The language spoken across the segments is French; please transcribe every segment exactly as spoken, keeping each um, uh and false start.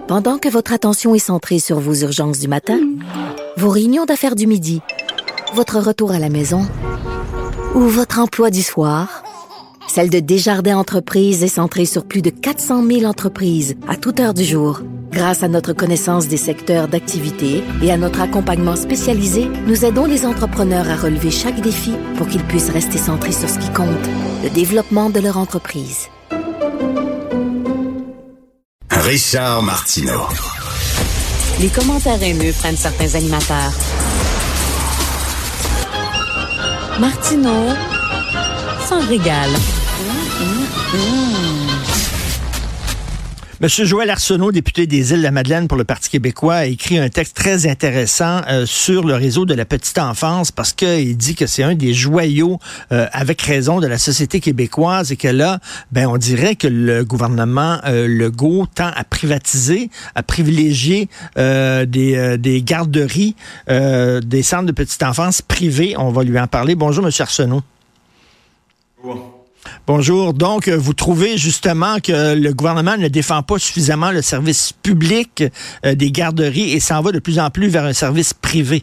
Pendant que votre attention est centrée sur vos urgences du matin, vos réunions d'affaires du midi, votre retour à la maison ou votre emploi du soir, celle de Desjardins Entreprises est centrée sur plus de quatre cent mille entreprises à toute heure du jour. Grâce à notre connaissance des secteurs d'activité et à notre accompagnement spécialisé, nous aidons les entrepreneurs à relever chaque défi pour qu'ils puissent rester centrés sur ce qui compte, le développement de leur entreprise. Richard Martineau. Les commentaires haineux prennent certains animateurs. Martineau s'en régale. Mmh, mmh, mmh. Monsieur Joël Arsenault, député des Îles-de-la-Madeleine pour le Parti québécois, a écrit un texte très intéressant euh, sur le réseau de la petite enfance parce qu'il dit que c'est un des joyaux, euh, avec raison, de la société québécoise et que là, ben, on dirait que le gouvernement euh, Legault tend à privatiser, à privilégier euh, des, euh, des garderies, euh, des centres de petite enfance privés. On va lui en parler. Bonjour, Monsieur Arsenault. Bonjour. Bonjour. Donc, vous trouvez justement que le gouvernement ne défend pas suffisamment le service public euh, des garderies et s'en va de plus en plus vers un service privé?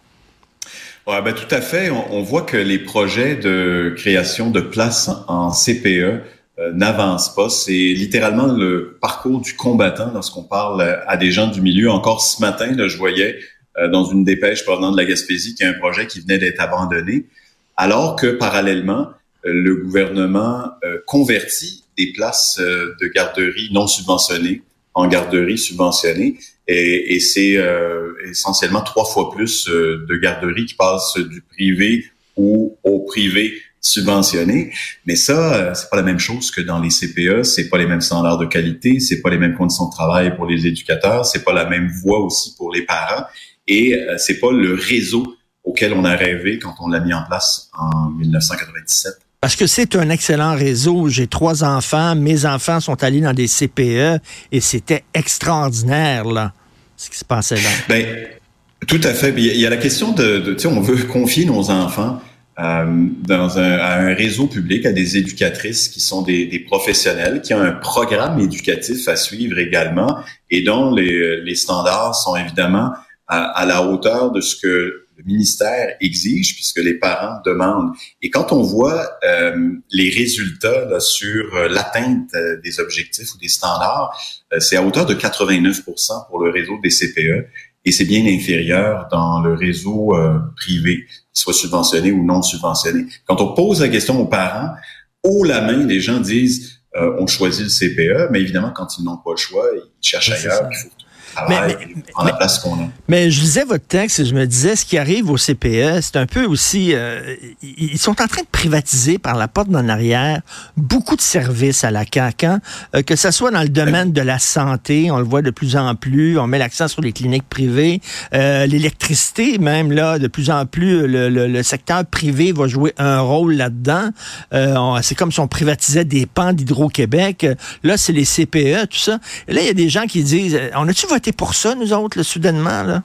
Ouais, ben, tout à fait. On, on voit que les projets de création de places en C P E euh, n'avancent pas. C'est littéralement le parcours du combattant lorsqu'on parle à des gens du milieu. Encore ce matin, là, je voyais euh, dans une dépêche provenant de la Gaspésie qu'il y a un projet qui venait d'être abandonné, alors que parallèlement, le gouvernement euh, convertit des places euh, de garderies non subventionnées en garderies subventionnées et, et c'est euh, essentiellement trois fois plus euh, de garderies qui passent du privé ou au privé subventionné. Mais ça, euh, c'est pas la même chose que dans les C P E, c'est pas les mêmes standards de qualité, c'est pas les mêmes conditions de travail pour les éducateurs, c'est pas la même voie aussi pour les parents et euh, c'est pas le réseau auquel on a rêvé quand on l'a mis en place en dix-neuf cent quatre-vingt-dix-sept. Parce que c'est un excellent réseau. J'ai trois enfants. Mes enfants sont allés dans des C P E et c'était extraordinaire, là, ce qui se passait là. Ben, tout à fait. Il y a la question de, de tu sais, on veut confier nos enfants euh, dans un, à un réseau public, à des éducatrices qui sont des, des professionnels, qui ont un programme éducatif à suivre également et dont les, les standards sont évidemment à, à la hauteur de ce que le ministère exige puisque les parents demandent. Et quand on voit euh, les résultats là, sur euh, l'atteinte euh, des objectifs ou des standards, euh, c'est à hauteur de quatre-vingt-neuf pour cent pour le réseau des C P E et c'est bien inférieur dans le réseau euh, privé, qu'il soit subventionné ou non subventionné. Quand on pose la question aux parents, haut la main, les gens disent euh, on choisit le C P E, mais évidemment, quand ils n'ont pas le choix, ils cherchent c'est ailleurs. Ça. Il faut Mais, mais, en la place qu'on a. Mais je lisais votre texte et je me disais, ce qui arrive au C P E, c'est un peu aussi... Euh, ils sont en train de privatiser par la porte d'en arrière beaucoup de services à la C A Q, hein? euh, que ce soit dans le domaine de la santé, on le voit de plus en plus, on met l'accent sur les cliniques privées, euh, l'électricité même, là, de plus en plus, le, le, le secteur privé va jouer un rôle là-dedans. Euh, on, c'est comme si on privatisait des pans d'Hydro-Québec. Là, c'est les C P E, tout ça. Et là, il y a des gens qui disent, on a-tu voté pour ça, nous autres, là, soudainement, là?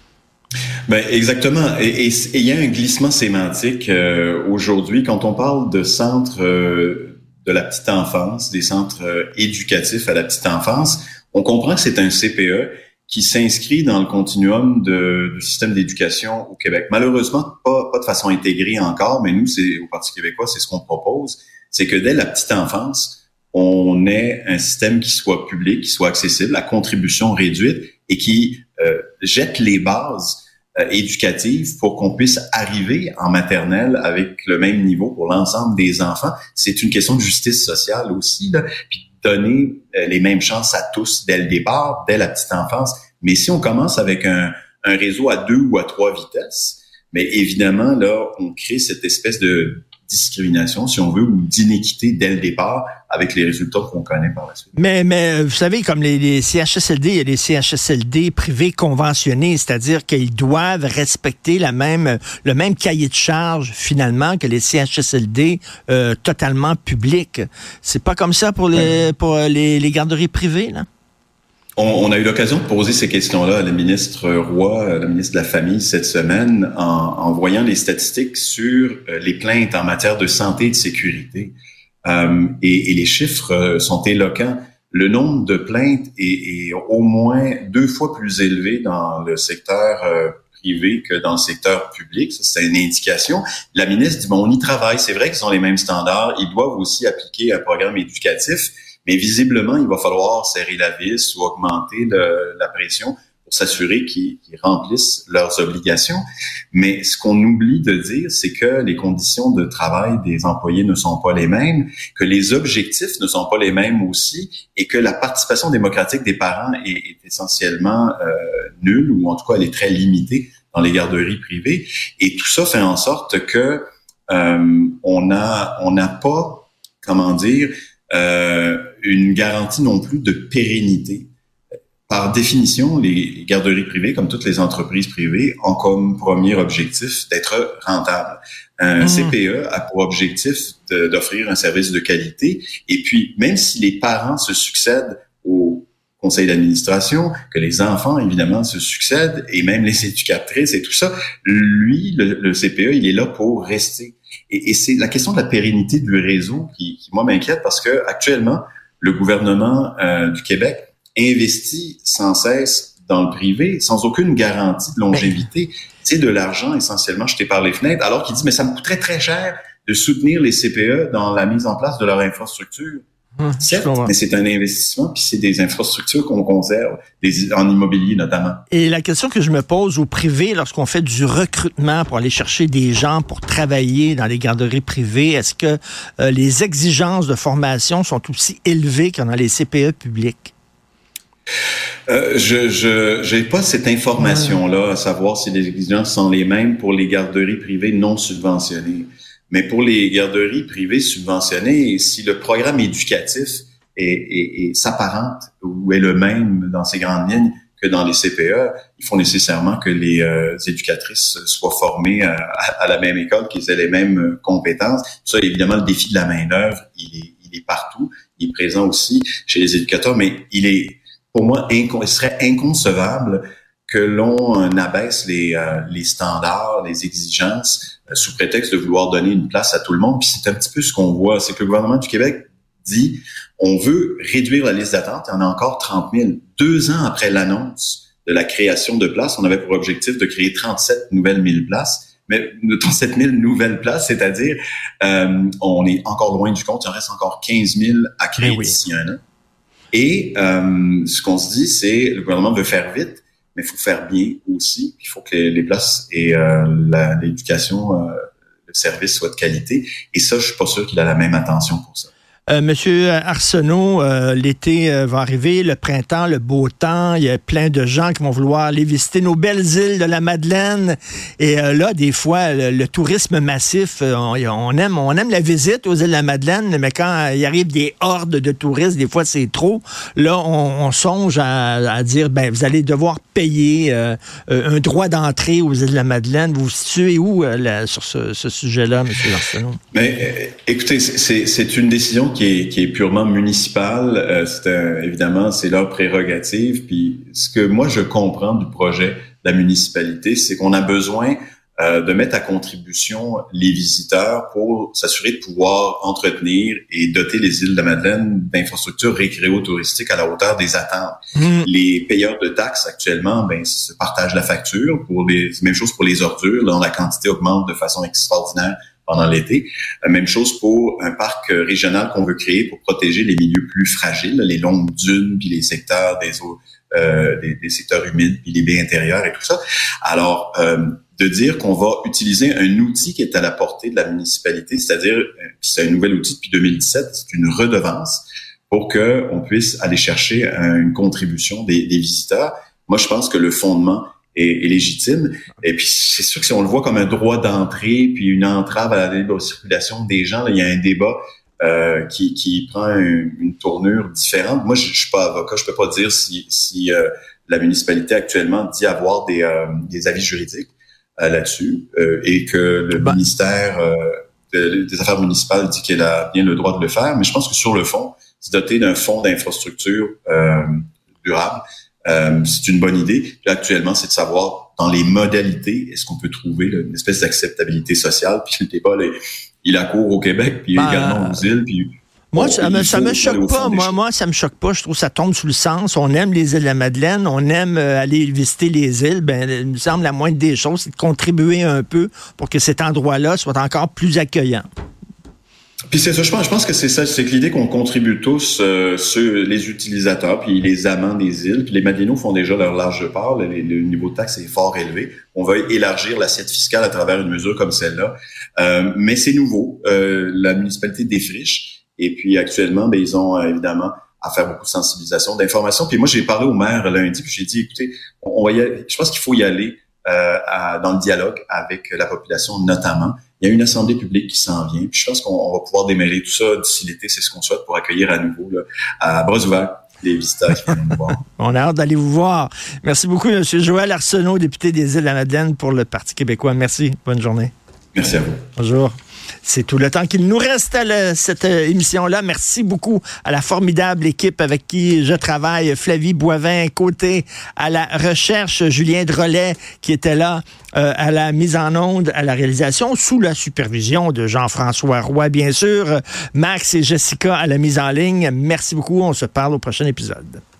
Ben exactement. Et il y a un glissement sémantique euh, aujourd'hui quand on parle de centres euh, de la petite enfance, des centres euh, éducatifs à la petite enfance. On comprend que c'est un C P E qui s'inscrit dans le continuum de, du système d'éducation au Québec. Malheureusement, pas, pas de façon intégrée encore, mais nous, c'est au Parti québécois, c'est ce qu'on propose. C'est que dès la petite enfance, on ait un système qui soit public, qui soit accessible, à contribution réduite et qui euh, jette les bases euh, éducatives pour qu'on puisse arriver en maternelle avec le même niveau pour l'ensemble des enfants. C'est une question de justice sociale aussi, là, puis donner euh, les mêmes chances à tous dès le départ, dès la petite enfance. Mais si on commence avec un, un réseau à deux ou à trois vitesses, mais évidemment, là, on crée cette espèce de discrimination, si on veut, ou d'inéquité dès le départ avec les résultats qu'on connaît par la suite. Mais, mais vous savez, comme les, les C H S L D, il y a des C H S L D privés conventionnés, c'est-à-dire qu'ils doivent respecter la même, le même cahier de charge, finalement, que les C H S L D euh, totalement publics. C'est pas comme ça pour les, pour les, les garderies privées, là? On, on a eu l'occasion de poser ces questions-là à la ministre Roy, la ministre de la Famille, cette semaine, en, en voyant les statistiques sur les plaintes en matière de santé et de sécurité. Euh, et, et les chiffres sont éloquents. le nombre de plaintes est, est au moins deux fois plus élevé dans le secteur euh, privé que dans le secteur public. Ça, c'est une indication. La ministre dit, bon, on y travaille. C'est vrai qu'ils ont les mêmes standards. Ils doivent aussi appliquer un programme éducatif, mais visiblement, il va falloir serrer la vis ou augmenter le, la pression pour s'assurer qu'ils, qu'ils remplissent leurs obligations. Mais ce qu'on oublie de dire, c'est que les conditions de travail des employés ne sont pas les mêmes, que les objectifs ne sont pas les mêmes aussi, et que la participation démocratique des parents est, est essentiellement euh, nulle, ou en tout cas, elle est très limitée dans les garderies privées. Et tout ça fait en sorte que euh, on a on n'a pas, comment dire, euh, une garantie non plus de pérennité. Par définition, les garderies privées, comme toutes les entreprises privées, ont comme premier objectif d'être rentables. Un mmh. C P E a pour objectif de, d'offrir un service de qualité. Et puis, même si les parents se succèdent au conseil d'administration, que les enfants, évidemment, se succèdent, et même les éducatrices et tout ça, lui, le, le C P E, il est là pour rester. Et, et c'est la question de la pérennité du réseau qui, qui moi, m'inquiète, parce que actuellement, le gouvernement euh, du Québec investit sans cesse dans le privé, sans aucune garantie de longévité. C'est de l'argent essentiellement jeté par les fenêtres, alors qu'il dit, mais ça me coûterait très cher de soutenir les C P E dans la mise en place de leur infrastructure. Hum, Certes, mais c'est un investissement, puis c'est des infrastructures qu'on conserve, des, en immobilier notamment. Et la question que je me pose au privé, lorsqu'on fait du recrutement pour aller chercher des gens pour travailler dans les garderies privées, est-ce que euh, les exigences de formation sont aussi élevées que dans les C P E publics? Euh, je je j'ai pas cette information-là, à savoir si les exigences sont les mêmes pour les garderies privées non subventionnées. Mais pour les garderies privées subventionnées, si le programme éducatif est, est, est s'apparente ou est le même dans ses grandes lignes que dans les C P E, il faut nécessairement que les euh, éducatrices soient formées à, à la même école, qu'ils aient les mêmes compétences. Ça, évidemment, le défi de la main-d'œuvre, il est, il est partout. Il est présent aussi chez les éducateurs, mais il est pour moi, il serait inconcevable que l'on abaisse les, euh, les standards, les exigences, euh, sous prétexte de vouloir donner une place à tout le monde. Puis c'est un petit peu ce qu'on voit, c'est que le gouvernement du Québec dit, on veut réduire la liste d'attente, il y en a encore trente mille. Deux ans après l'annonce de la création de places, on avait pour objectif de créer trente-sept nouvelles mille places. Mais trente-sept mille nouvelles places, c'est-à-dire, euh, on est encore loin du compte, il en reste encore quinze mille à créer oui. d'ici un an. Et euh, ce qu'on se dit, c'est le gouvernement veut faire vite, mais il faut faire bien aussi. Il faut que les, les places et euh, la, l'éducation, euh, le service soient de qualité. Et ça, je suis pas sûr qu'il a la même attention pour ça. Euh, Monsieur Arsenault, euh, l'été euh, va arriver, le printemps, le beau temps, il y a plein de gens qui vont vouloir aller visiter nos belles îles de la Madeleine. Et euh, là, des fois, le, le tourisme massif, euh, on, on aime on aime la visite aux îles de la Madeleine, mais quand il arrive des hordes de touristes, des fois c'est trop. Là, on, on songe à, à dire, ben vous allez devoir payer euh, un droit d'entrée aux îles de la Madeleine. Vous vous situez où euh, là, sur ce, ce sujet-là, Monsieur Arsenault? Mais euh, écoutez, c'est, c'est une décision qui est, qui est purement municipale. Euh, c'est un, évidemment, c'est leur prérogative. Puis ce que moi je comprends du projet de la municipalité, c'est qu'on a besoin euh, de mettre à contribution les visiteurs pour s'assurer de pouvoir entretenir et doter les îles de la Madeleine d'infrastructures récréo-touristiques à la hauteur des attentes. Mmh. Les payeurs de taxes actuellement, ben, se partagent la facture. Pour les, même chose pour les ordures, dont la quantité augmente de façon extraordinaire pendant l'été. Même chose pour un parc régional qu'on veut créer pour protéger les milieux plus fragiles, les longues dunes, puis les secteurs des eaux, euh, des, des secteurs humides, puis les baies intérieures et tout ça. Alors, euh, de dire qu'on va utiliser un outil qui est à la portée de la municipalité, c'est-à-dire, c'est un nouvel outil depuis deux mille dix-sept, c'est une redevance pour que on puisse aller chercher une contribution des, des visiteurs. Moi, je pense que le fondement est, est légitime. Et puis, c'est sûr que si on le voit comme un droit d'entrée, puis une entrave à la libre circulation des gens, là, il y a un débat euh, qui, qui prend une, une tournure différente. Moi, je, je suis pas avocat, je peux pas dire si, si euh, la municipalité actuellement dit avoir des, euh, des avis juridiques euh, là-dessus, euh, et que le bah. ministère euh, de, des Affaires municipales dit qu'elle a bien le droit de le faire. Mais je pense que sur le fond, se doter d'un fonds d'infrastructure euh, durable, Euh, c'est une bonne idée. Puis actuellement, c'est de savoir dans les modalités, est-ce qu'on peut trouver là, une espèce d'acceptabilité sociale. Puis le débat, là, il accourt au Québec, puis ben, également aux îles. Puis Moi, bon, ça me, ça me choque pas. Moi, choses. moi, ça me choque pas. Je trouve que ça tombe sous le sens. On aime les îles de la Madeleine. On aime euh, aller visiter les îles. Ben, il me semble la moindre des choses, c'est de contribuer un peu pour que cet endroit-là soit encore plus accueillant. Puis c'est ça, je pense, je pense que c'est ça, c'est que l'idée qu'on contribue tous, euh, ceux, les utilisateurs, puis les amants des îles, puis les Madelinos font déjà leur large part, le, le niveau de taxe est fort élevé. On va élargir l'assiette fiscale à travers une mesure comme celle-là, euh, mais c'est nouveau. Euh, la municipalité défriche. Et puis actuellement, ben ils ont euh, évidemment à faire beaucoup de sensibilisation, d'information. Puis moi, j'ai parlé au maire lundi, puis j'ai dit, écoutez, on va y aller. Je pense qu'il faut y aller euh, à, dans le dialogue avec la population, notamment. Il y a une assemblée publique qui s'en vient. Puis je pense qu'on on va pouvoir démêler tout ça d'ici l'été, c'est ce qu'on souhaite pour accueillir à nouveau là, à bras ouverts les visiteurs qui viennent nous voir. On a hâte d'aller vous voir. Merci beaucoup, M. Joël Arsenault, député des Îles de la Madeleine pour le Parti québécois. Merci. Bonne journée. Merci à vous. Bonjour. C'est tout le temps qu'il nous reste à le, cette euh, émission-là. Merci beaucoup à la formidable équipe avec qui je travaille. Flavie Boivin, côté à la recherche, Julien Drolet qui était là euh, à la mise en onde, à la réalisation, sous la supervision de Jean-François Roy, bien sûr. Max et Jessica à la mise en ligne. Merci beaucoup. On se parle au prochain épisode.